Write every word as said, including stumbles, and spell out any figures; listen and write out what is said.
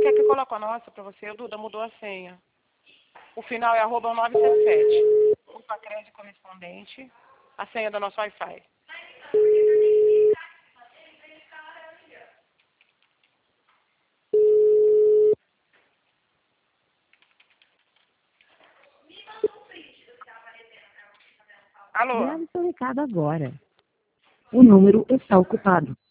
quer que eu coloque a nossa para você? O Duda mudou a senha. O final é arroba nove sete sete. O crédito correspondente. A senha do nosso Wi-Fi. Alô? Grave seu recado agora. O número está ocupado.